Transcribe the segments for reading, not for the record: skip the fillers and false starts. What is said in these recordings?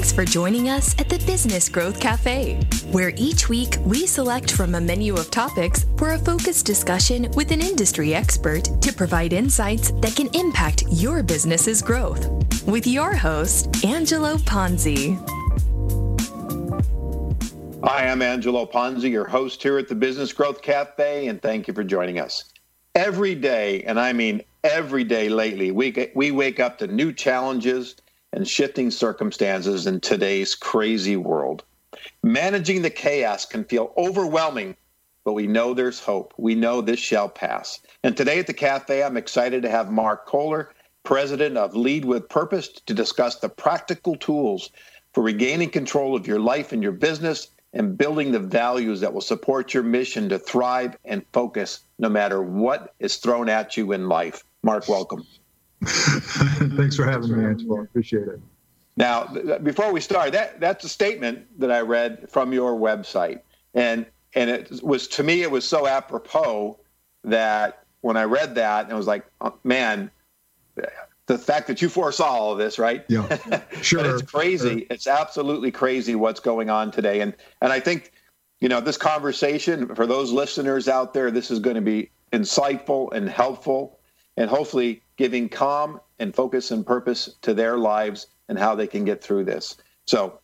Thanks for joining us at the Business Growth Cafe, where each week we select from a menu of topics for a focused discussion with an industry expert to provide insights that can impact your business's growth. With your host, Angelo Ponzi. Hi, I'm Angelo Ponzi, your host here at the Business Growth Cafe, and thank you for joining us. Every day, and I mean every day lately, we wake up to new challenges and shifting circumstances in today's crazy world. Managing the chaos can feel overwhelming, but we know there's hope. We know this shall pass. And today at the cafe, I'm excited to have Mark Kohler, president of Lead with Purpose, to discuss the practical tools for regaining control of your life and your business and building the values that will support your mission to thrive and focus no matter what is thrown at you in life. Mark, welcome. Thanks for having me, Angelo. Appreciate it. Now, before we start, that's a statement that I read from your website. And it was, to me, it was so apropos that when I read that, I was like, oh, man, the fact that you foresaw all of this, right? Yeah, sure. But it's crazy. Sure. It's absolutely crazy what's going on today. And I think, this conversation, for those listeners out there, this is going to be insightful and helpful and hopefully giving calm and focus and purpose to their lives and how they can get through this. So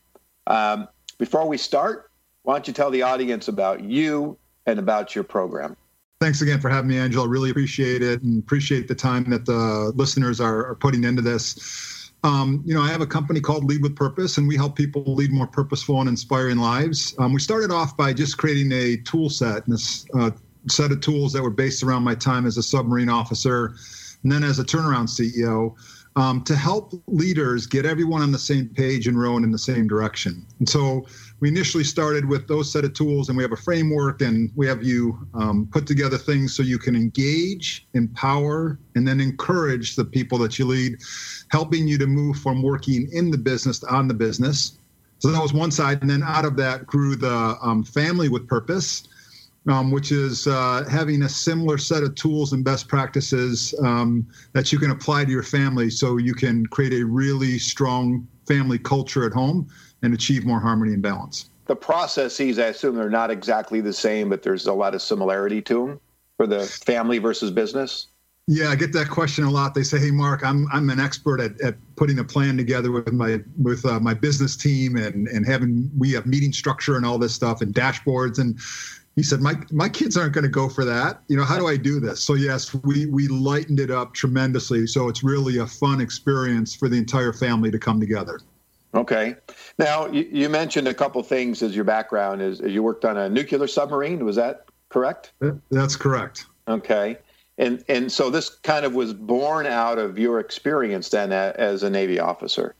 before we start, why don't you tell the audience about you and about your program? Thanks again for having me, Angelo. Really appreciate it and appreciate the time that the listeners are putting into this. I have a company called Lead with Purpose, and we help people lead more purposeful and inspiring lives. We started off by just creating a tool set, and this set of tools that were based around my time as a submarine officer and then as a turnaround CEO, to help leaders get everyone on the same page and rowing in the same direction. And so we initially started with those set of tools, and we have a framework, and we have you put together things so you can engage, empower, and then encourage the people that you lead, helping you to move from working in the business to on the business. So that was one side. And then out of that grew the Family with Purpose, which is having a similar set of tools and best practices that you can apply to your family so you can create a really strong family culture at home and achieve more harmony and balance. The processes, I assume, are not exactly the same, but there's a lot of similarity to them for the family versus business. Yeah, I get that question a lot. They say, "Hey, Mark, I'm an expert at putting a plan together with my business team and we have meeting structure and all this stuff and dashboards." And he said, my kids aren't going to go for that. How do I do this? So yes, we lightened it up tremendously. So it's really a fun experience for the entire family to come together. Okay. Now, you mentioned a couple things as your background is you worked on a nuclear submarine. Was that correct? That's correct. Okay. And so this kind of was born out of your experience then as a Navy officer.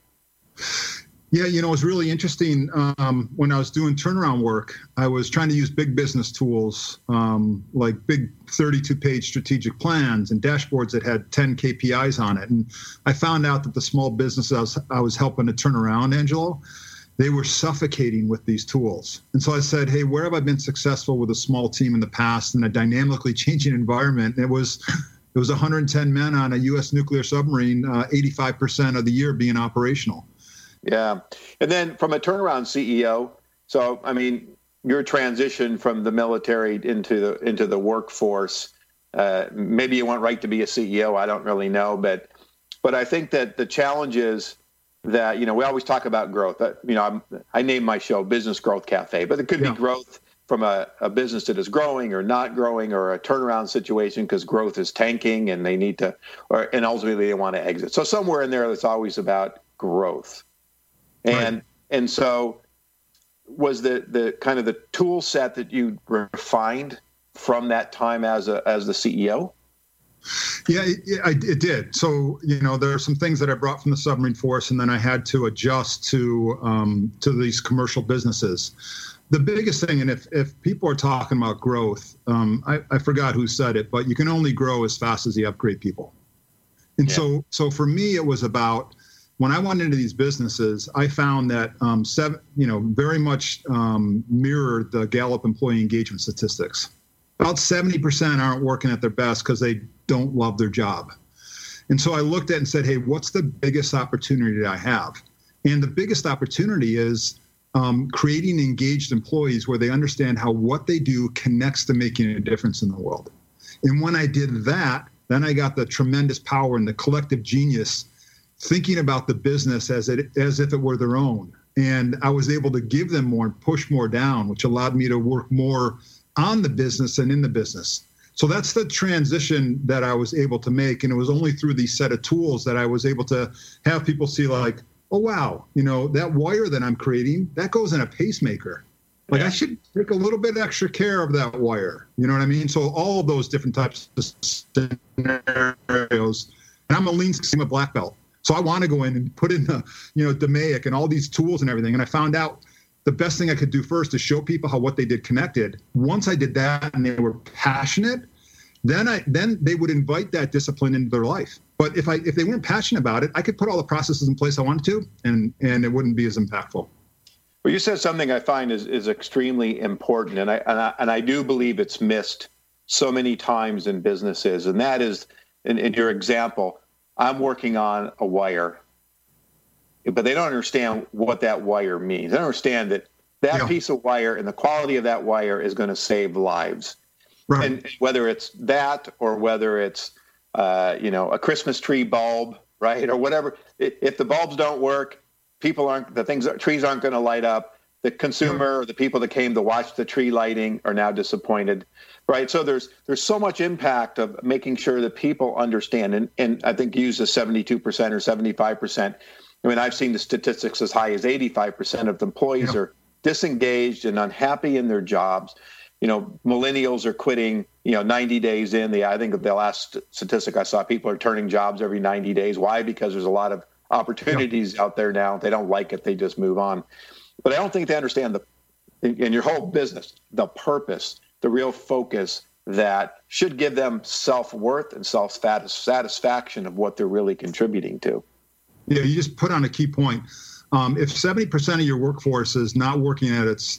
Yeah, it was really interesting. When I was doing turnaround work, I was trying to use big business tools, like big 32-page strategic plans and dashboards that had 10 KPIs on it. And I found out that the small businesses I was helping to turn around, Angelo, they were suffocating with these tools. And so I said, hey, where have I been successful with a small team in the past in a dynamically changing environment? And it was 110 men on a U.S. nuclear submarine, 85% of the year being operational. Yeah. And then from a turnaround CEO, so, your transition from the military into the workforce, maybe you went right to be a CEO. I don't really know. But I think that the challenge is that, we always talk about growth. I named my show Business Growth Cafe, but it could be growth from a business that is growing or not growing or a turnaround situation because growth is tanking and they need to, and ultimately they want to exit. So somewhere in there, it's always about growth. And so was the kind of the tool set that you refined from that time as the CEO? Yeah, it did. So, there are some things that I brought from the submarine force, and then I had to adjust to these commercial businesses. The biggest thing, and if people are talking about growth, I forgot who said it, but you can only grow as fast as you have great people. And so for me, it was about, when I went into these businesses, I found that very much mirrored the Gallup employee engagement statistics. About 70% aren't working at their best because they don't love their job. And so I looked at it and said, hey, what's the biggest opportunity that I have? And the biggest opportunity is creating engaged employees where they understand how what they do connects to making a difference in the world. And when I did that, then I got the tremendous power and the collective genius thinking about the business as if it were their own. And I was able to give them more and push more down, which allowed me to work more on the business and in the business. So that's the transition that I was able to make. And it was only through these set of tools that I was able to have people see like, oh, wow, that wire that I'm creating, that goes in a pacemaker. Like I should take a little bit extra care of that wire. You know what I mean? So all of those different types of scenarios. And I'm a Lean Six Sigma black belt. So I want to go in and put in the, DMAIC and all these tools and everything. And I found out the best thing I could do first is show people how what they did connected. Once I did that and they were passionate, then they would invite that discipline into their life. But if they weren't passionate about it, I could put all the processes in place I wanted to, and it wouldn't be as impactful. Well, you said something I find is extremely important, and I do believe it's missed so many times in businesses, and that is, in your example, I'm working on a wire, but they don't understand what that wire means. They don't understand that piece of wire and the quality of that wire is going to save lives. Right. And whether it's that or whether it's a Christmas tree bulb, right, or whatever, if the bulbs don't work, trees aren't going to light up. The consumer or the people that came to watch the tree lighting are now disappointed, right? So there's so much impact of making sure that people understand, and I think you use the 72% or 75%. I mean, I've seen the statistics as high as 85% of the employees are disengaged and unhappy in their jobs. Millennials are quitting, 90 days in. I think the last statistic I saw, people are turning jobs every 90 days. Why? Because there's a lot of opportunities out there now. They don't like it. They just move on. But I don't think they understand in your whole business, the purpose, the real focus that should give them self-worth and self-satisfaction of what they're really contributing to. Yeah, you just put on a key point. If 70% of your workforce is not working at its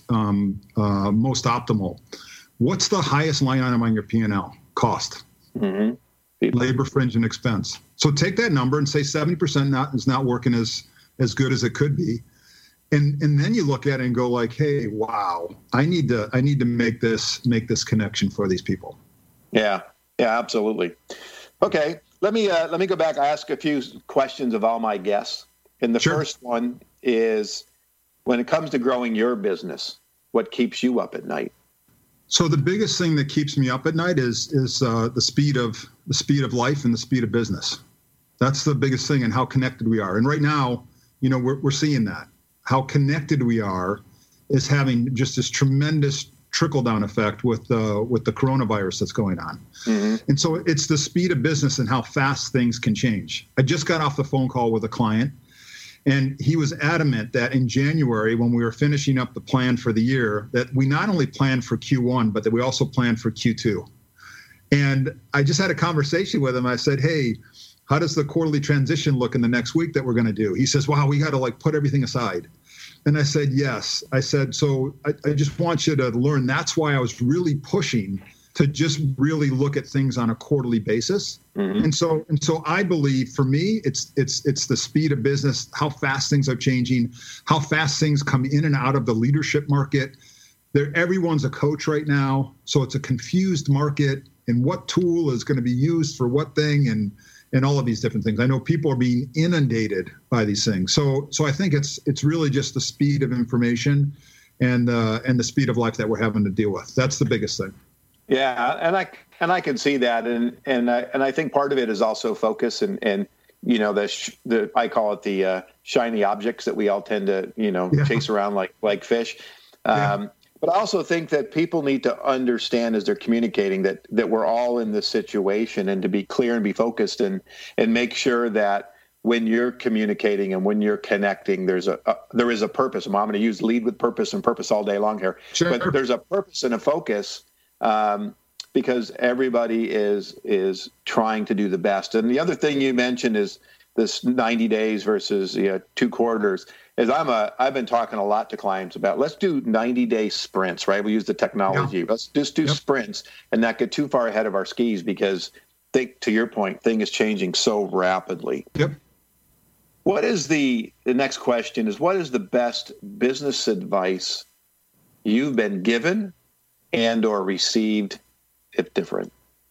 most optimal, what's the highest line item on your P&L? Cost. Mm-hmm. Labor, fringe, and expense. So take that number and say 70% is not working as good as it could be. And then you look at it and go like, hey, wow, I need to make this connection for these people. Yeah, absolutely. Okay, let me go back. I ask a few questions of all my guests. And the first one is, when it comes to growing your business, what keeps you up at night? So the biggest thing that keeps me up at night is the speed of life and the speed of business. That's the biggest thing, and how connected we are. And right now, we're seeing that. How connected we are is having just this tremendous trickle-down effect with the coronavirus that's going on. Mm-hmm. And so it's the speed of business and how fast things can change. I just got off the phone call with a client, and he was adamant that in January, when we were finishing up the plan for the year, that we not only planned for Q1, but that we also planned for Q2. And I just had a conversation with him. I said, hey, how does the quarterly transition look in the next week that we're going to do? He says, wow, we got to put everything aside. And I said, yes. I said, so I just want you to learn. That's why I was really pushing to just really look at things on a quarterly basis. Mm-hmm. And so I believe, for me, it's the speed of business, how fast things are changing, how fast things come in and out of the leadership market. Everyone's a coach right now, so it's a confused market, and what tool is going to be used for what thing, and all of these different things. I know people are being inundated by these things. So I think it's really just the speed of information and the speed of life that we're having to deal with. That's the biggest thing. Yeah, and I can see that, and I think part of it is also focus and the I call it the shiny objects that we all tend to chase around like fish. But I also think that people need to understand as they're communicating that we're all in this situation, and to be clear and be focused and make sure that when you're communicating and when you're connecting, there is a purpose. I'm going to use lead with purpose and purpose all day long here. Sure. But there's a purpose and a focus because everybody is trying to do the best. And the other thing you mentioned is this 90 days versus 2 quarters. I've been talking a lot to clients about, let's do 90-day sprints, right? We use the technology. Yeah. Let's just do sprints and not get too far ahead of our skis, because to your point, thing is changing so rapidly. Yep. What is the next question is, what is the best business advice you've been given and or received, if different?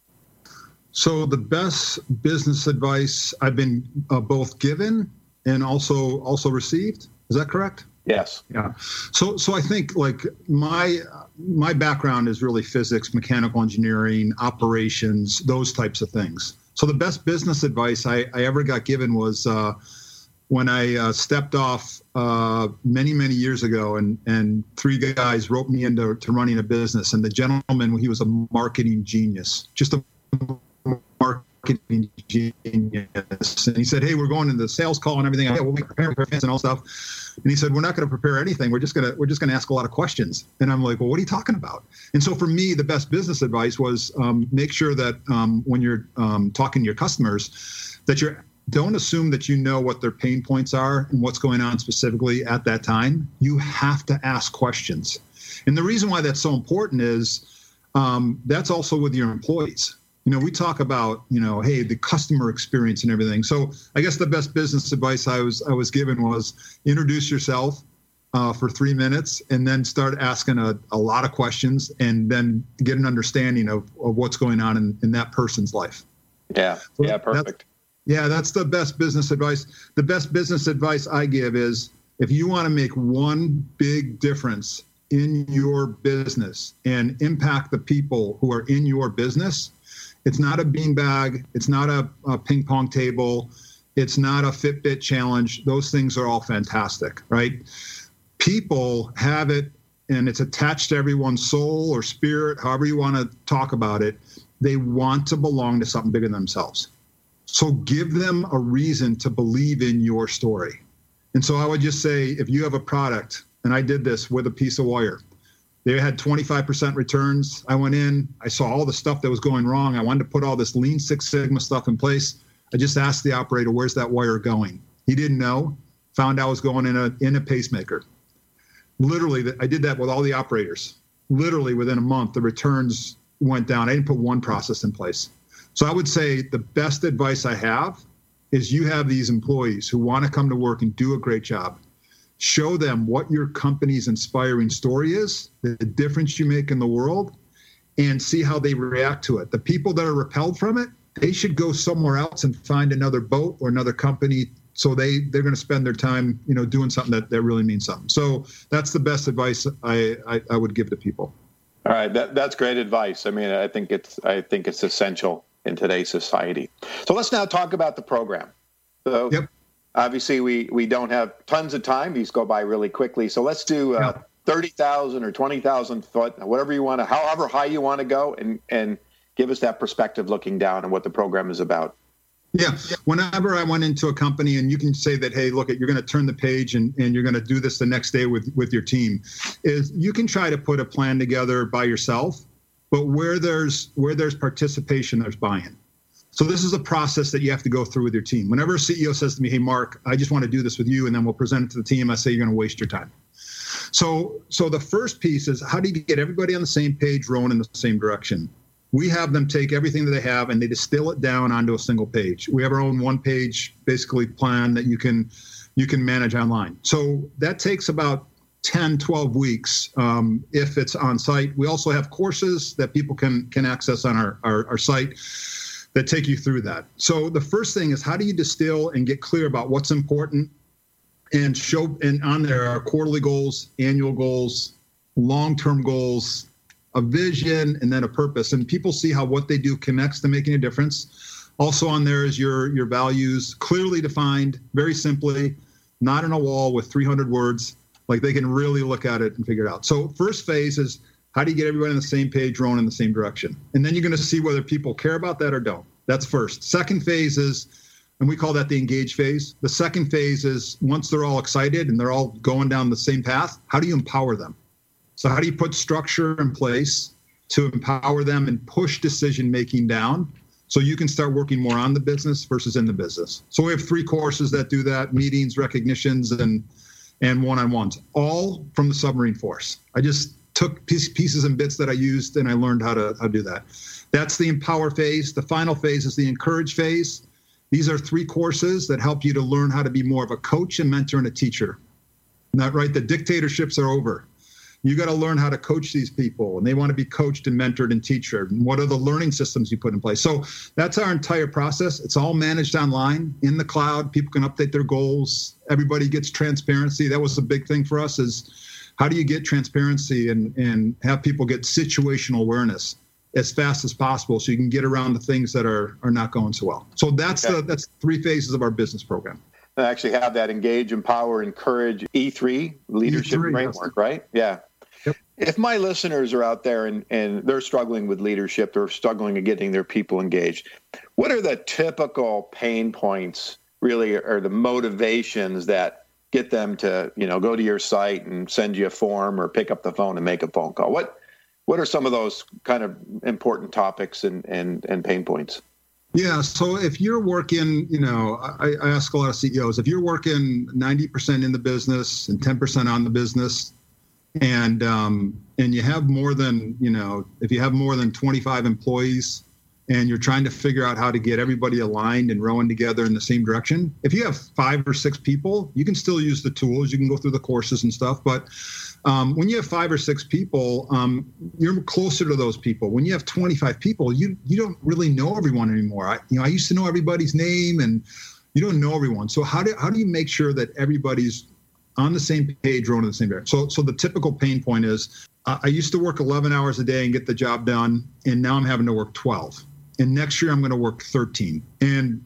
So the best business advice I've been both given and also received. Is that correct? Yes. Yeah. So I think like my background is really physics, mechanical engineering, operations, those types of things. So the best business advice I ever got given was when I stepped off many years ago, and three guys roped me into running a business. And the gentleman, he was a marketing genius, just a marketing genius. And he said, "Hey, we're going into the sales call and everything. Yeah, we'll prepare and all stuff." And he said, "We're not going to prepare anything. We're just gonna ask a lot of questions." And I'm like, "Well, what are you talking about?" And so for me, the best business advice was make sure that when you're talking to your customers, that don't assume that you know what their pain points are and what's going on specifically at that time. You have to ask questions. And the reason why that's so important is that's also with your employees. We talk about, hey, the customer experience and everything. So I guess the best business advice I was given was introduce yourself for 3 minutes and then start asking a lot of questions and then get an understanding of what's going on in that person's life. Yeah. Yeah. Perfect. That's the best business advice. The best business advice I give is if you want to make one big difference in your business and impact the people who are in your business, it's not a beanbag. It's not a ping pong table. It's not a Fitbit challenge. Those things are all fantastic, right? People have it, and it's attached to everyone's soul or spirit, however you want to talk about it. They want to belong to something bigger than themselves. So give them a reason to believe in your story. And so I would just say, if you have a product, and I did this with a piece of wire, they had 25% returns. I went in, I saw all the stuff that was going wrong. I wanted to put all this Lean Six Sigma stuff in place. I just asked the operator, where's that wire going? He didn't know, found out it was going in a pacemaker. Literally, I did that with all the operators. Literally within a month, the returns went down. I didn't put one process in place. So I would say the best advice I have is you have these employees who want to come to work and do a great job. Show them what your company's inspiring story is, the difference you make in the world, and see how they react to it. The people that are repelled from it, they should go somewhere else and find another boat or another company. So they're going to spend their time, doing something that really means something. So that's the best advice I would give to people. All right, that's great advice. I mean, I think it's essential in today's society. So let's now talk about the program. So Obviously we don't have tons of time. These go by really quickly. So let's do 30,000 or 20,000 foot, whatever you want to, however high you want to go, and give us that perspective looking down on what the program is about. Yeah. Whenever I went into a company, and you can say that, hey, look, you're going to turn the page and you're going to do this the next day with your team, is you can try to put a plan together by yourself, but where there's participation, there's buy-in. So this is a process that you have to go through with your team. Whenever a CEO says to me, hey, Mark, I just want to do this with you, and then we'll present it to the team, I say you're going to waste your time. So the first piece is, how do you get everybody on the same page, rowing in the same direction? We have them take everything that they have and they distill it down onto a single page. We have our own one-page, basically, plan that you can manage online. So that takes about 10, 12 weeks if it's on site. We also have courses that people can access on our site that take you through that. So the first thing is, how do you distill and get clear about what's important and show, and on there are quarterly goals, annual goals, long-term goals, a vision, and then a purpose. And people see how what they do connects to making a difference. Also on there is your values, clearly defined, very simply, not in a wall with 300 words, like they can really look at it and figure it out. So first phase is, how do you get everybody on the same page, rowing in the same direction? And then you're going to see whether people care about that or don't. That's first. Second phase is, and we call that the engage phase. The second phase is, once they're all excited and they're all going down the same path, how do you empower them? So how do you put structure in place to empower them and push decision-making down so you can start working more on the business versus in the business? So we have 3 courses that do that: meetings, recognitions, and one-on-ones, all from the Submarine Force. I just took pieces and bits that I used, and I learned how to do that. That's the empower phase. The final phase is the encourage phase. These are 3 courses that help you to learn how to be more of a coach, a mentor, and a teacher. Not right? The dictatorships are over. You got to learn how to coach these people, and they want to be coached and mentored and teachered. And what are the learning systems you put in place? So that's our entire process. It's all managed online in the cloud. People can update their goals. Everybody gets transparency. That was the big thing for us, is how do you get transparency and have people get situational awareness as fast as possible so you can get around the things that are not going so well. So that's 3 phases of our business program. I actually have that engage, empower, encourage, E3 leadership framework, right? Yeah. Yep. If my listeners are out there and they're struggling with leadership, they're struggling at getting their people engaged, what are the typical pain points, really, or the motivations that get them to, go to your site and send you a form or pick up the phone and make a phone call? What are some of those kind of important topics and pain points? Yeah. So if you're working, I ask a lot of CEOs, if you're working 90% in the business and 10% on the business, and you have more than, if you have more than 25 employees and you're trying to figure out how to get everybody aligned and rowing together in the same direction, if you have 5 or 6 people, you can still use the tools. You can go through the courses and stuff. But when you have 5 or 6 people, you're closer to those people. When you have 25 people, you don't really know everyone anymore. I used to know everybody's name, and you don't know everyone. So how do you make sure that everybody's on the same page, rowing in the same direction? So the typical pain point is, I used to work 11 hours a day and get the job done, and now I'm having to work 12. And next year I'm going to work 13. And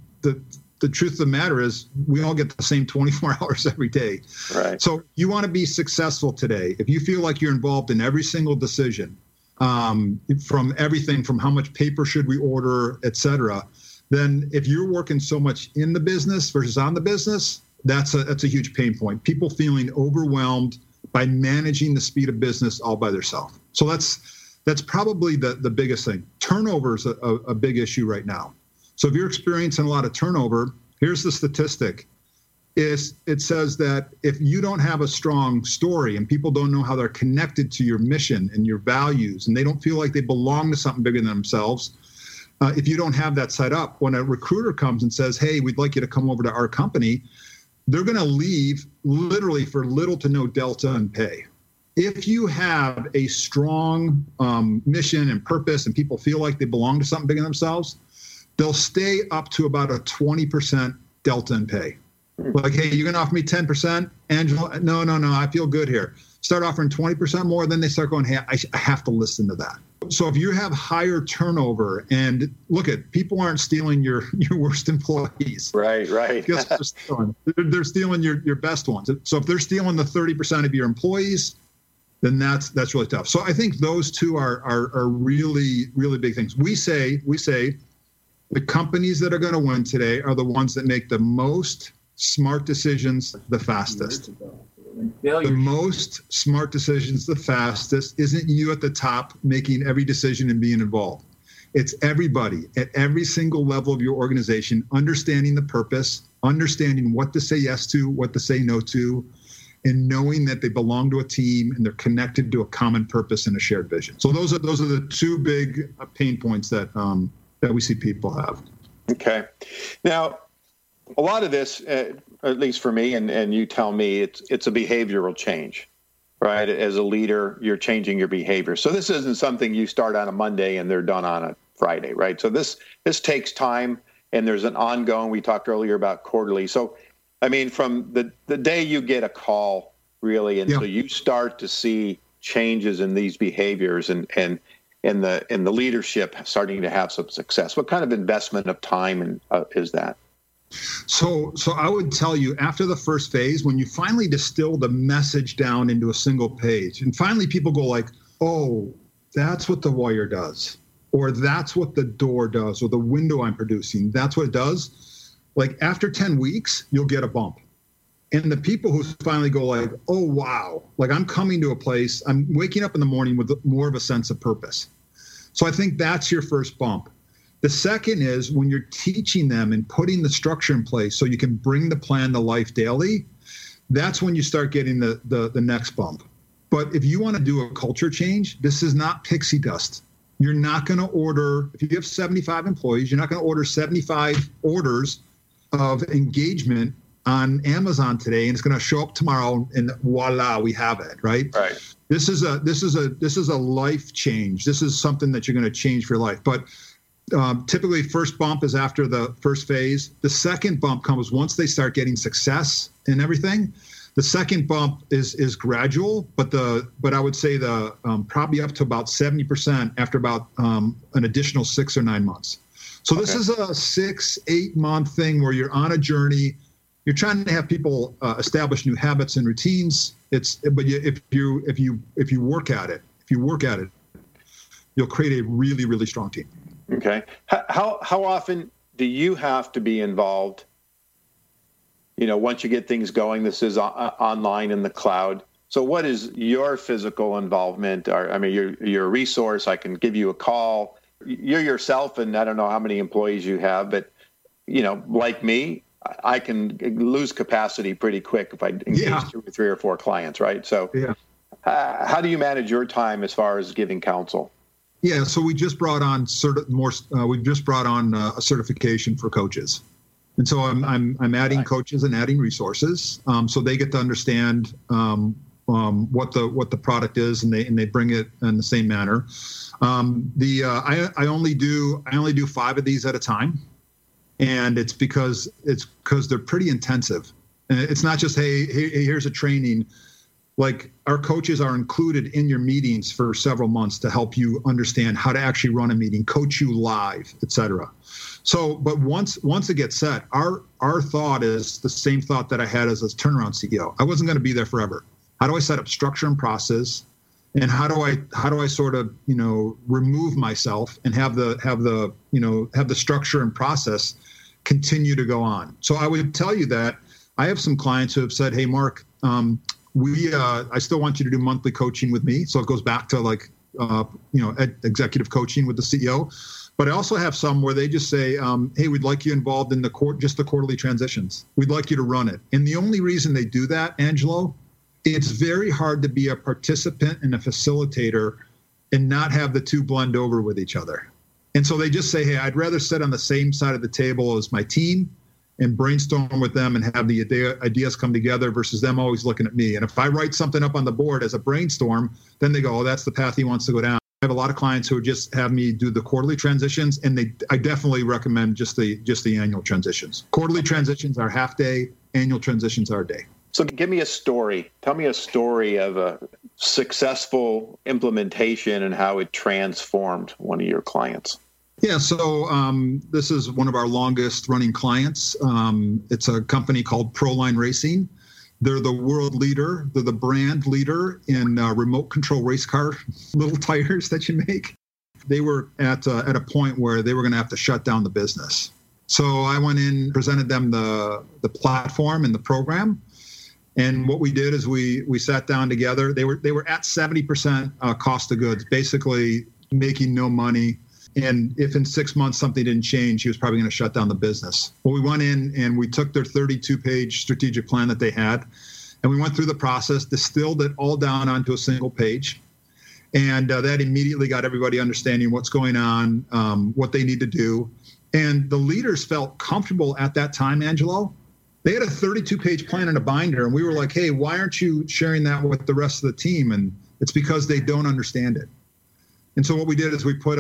the truth of the matter is, we all get the same 24 hours every day. Right. So you want to be successful today. If you feel like you're involved in every single decision, from everything from how much paper should we order, et cetera, then if you're working so much in the business versus on the business, that's a huge pain point. People feeling overwhelmed by managing the speed of business all by themselves. So that's probably the biggest thing. Turnover is a big issue right now. So if you're experiencing a lot of turnover, here's the statistic. It says that if you don't have a strong story and people don't know how they're connected to your mission and your values, and they don't feel like they belong to something bigger than themselves, if you don't have that set up, when a recruiter comes and says, hey, we'd like you to come over to our company, they're going to leave literally for little to no delta in pay. If you have a strong mission and purpose and people feel like they belong to something bigger than themselves, they'll stay up to about a 20% delta in pay. Like, hey, you're going to offer me 10%? Angela, no, I feel good here. Start offering 20% more, then they start going, hey, I have to listen to that. So if you have higher turnover, and look at, people aren't stealing your worst employees. Right. Guess what they're stealing your best ones. So if they're stealing the 30% of your employees, then that's really tough. So I think those two are really, really big things. We say the companies that are going to win today are the ones that make the most smart decisions the fastest. The most smart decisions the fastest isn't you at the top making every decision and being involved. It's everybody at every single level of your organization understanding the purpose, understanding what to say yes to, what to say no to, and knowing that they belong to a team and they're connected to a common purpose and a shared vision. So those are the 2 big pain points that we see people have. Okay. Now, a lot of this, at least for me, and you tell me, it's a behavioral change, right? As a leader, you're changing your behavior. So this isn't something you start on a Monday and they're done on a Friday, right? So this takes time, and there's an ongoing, we talked earlier about quarterly. So, I mean, from the day you get a call, really, until you start to see changes in these behaviors and the leadership starting to have some success, what kind of investment of time is that? So I would tell you, after the first phase, when you finally distill the message down into a single page, and finally people go like, oh, that's what the wire does, or that's what the door does, or the window I'm producing, that's what it does. Like after 10 weeks, you'll get a bump. And the people who finally go like, oh, wow, like I'm coming to a place, I'm waking up in the morning with more of a sense of purpose. So I think that's your first bump. The second is when you're teaching them and putting the structure in place so you can bring the plan to life daily, that's when you start getting the next bump. But if you want to do a culture change, this is not pixie dust. You're not going to order, if you have 75 employees, you're not going to order 75 orders of engagement on Amazon today, and it's going to show up tomorrow, and voila, we have it, right? Right. This is a life change. This is something that you're going to change for your life. But typically, first bump is after the first phase. The second bump comes once they start getting success in everything. The second bump is gradual, but I would say probably up to about 70% after about an additional 6 or 9 months. So this is a 6-8 month thing where you're on a journey. You're trying to have people establish new habits and routines. If you work at it, you'll create a really, really strong team. Okay. How often do you have to be involved? Once you get things going, this is online in the cloud. So what is your physical involvement? You're a resource. I can give you a call. You're yourself, and I don't know how many employees you have, but, like me, I can lose capacity pretty quick if I engage 2 or 3 or 4 clients, right? So how do you manage your time as far as giving counsel? Yeah, so we just brought on a certification for coaches. And so I'm adding coaches and adding resources, so they get to understand what the product is, and they bring it in the same manner. I only do 5 of these at a time, and it's because they're pretty intensive. And it's not just hey here's a training. Like, our coaches are included in your meetings for several months to help you understand how to actually run a meeting, coach you live, etc. So, but once it gets set, our thought is the same thought that I had as a turnaround CEO. I wasn't going to be there forever. How do I set up structure and process, and how do I sort of remove myself and have the structure and process continue to go on? So I would tell you that I have some clients who have said, "Hey, Mark, I still want you to do monthly coaching with me." So it goes back to executive coaching with the CEO. But I also have some where they just say, "Hey, we'd like you involved in the quarterly transitions. We'd like you to run it." And the only reason they do that, Angelo, it's very hard to be a participant and a facilitator and not have the two blend over with each other. And so they just say, "Hey, I'd rather sit on the same side of the table as my team and brainstorm with them and have the ideas come together versus them always looking at me." And if I write something up on the board as a brainstorm, then they go, "Oh, that's the path he wants to go down." I have a lot of clients who just have me do the quarterly transitions, and I definitely recommend just the annual transitions. Quarterly transitions are half day, annual transitions are a day. So give me a story. Tell me a story of a successful implementation and how it transformed one of your clients. Yeah, so this is one of our longest running clients. It's a company called Proline Racing. They're the world leader. They're the brand leader in remote control race car little tires that you make. They were at a point where they were going to have to shut down the business. So I went in, presented them the platform and the program. And what we did is we sat down together. They were at 70% cost of goods, basically making no money. And if in 6 months something didn't change, he was probably going to shut down the business. Well, we went in and we took their 32-page strategic plan that they had, and we went through the process, distilled it all down onto a single page. And that immediately got everybody understanding what's going on, what they need to do. And the leaders felt comfortable at that time, Angelo. They had a 32-page plan in a binder, and we were like, "Hey, why aren't you sharing that with the rest of the team?" And it's because they don't understand it. And so what we did is we put it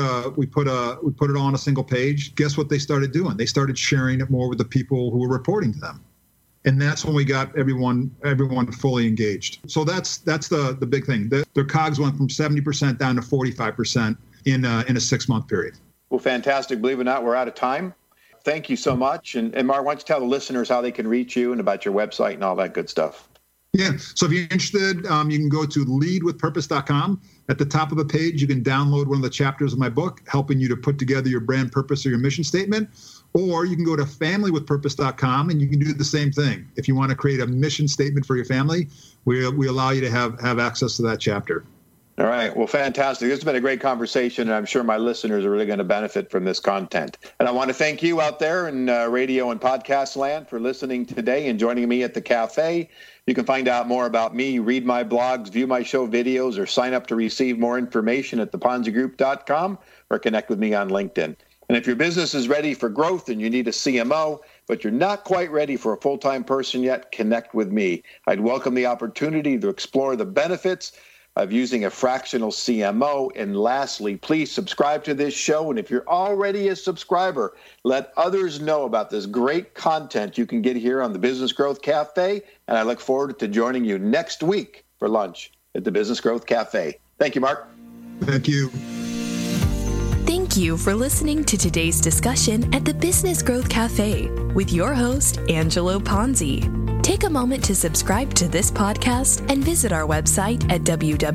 all on a single page. Guess what they started doing? They started sharing it more with the people who were reporting to them. And that's when we got everyone fully engaged. So that's the big thing. Their COGS went from 70% down to 45% in a 6-month period. Well, fantastic. Believe it or not, we're out of time. Thank you so much. And Mark, why don't you tell the listeners how they can reach you and about your website and all that good stuff? Yeah. So if you're interested, you can go to leadwithpurpose.com. At the top of the page, you can download one of the chapters of my book, helping you to put together your brand purpose or your mission statement. Or you can go to familywithpurpose.com and you can do the same thing. If you want to create a mission statement for your family, we allow you to have access to that chapter. All right. Well, fantastic. This has been a great conversation, and I'm sure my listeners are really going to benefit from this content. And I want to thank you out there in radio and podcast land for listening today and joining me at the cafe. You can find out more about me, read my blogs, view my show videos, or sign up to receive more information at theponzigroup.com or connect with me on LinkedIn. And if your business is ready for growth and you need a CMO, but you're not quite ready for a full-time person yet, connect with me. I'd welcome the opportunity to explore the benefits of using a fractional CMO. And lastly, please subscribe to this show. And if you're already a subscriber, let others know about this great content you can get here on the Business Growth Cafe. And I look forward to joining you next week for lunch at the Business Growth Cafe. Thank you, Mark. Thank you. Thank you for listening to today's discussion at the Business Growth Cafe with your host, Angelo Ponzi. Take a moment to subscribe to this podcast and visit our website at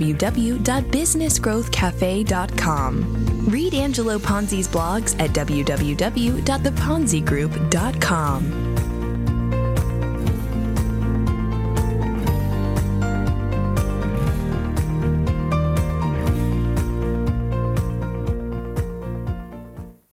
www.businessgrowthcafe.com. Read Angelo Ponzi's blogs at www.theponzigroup.com.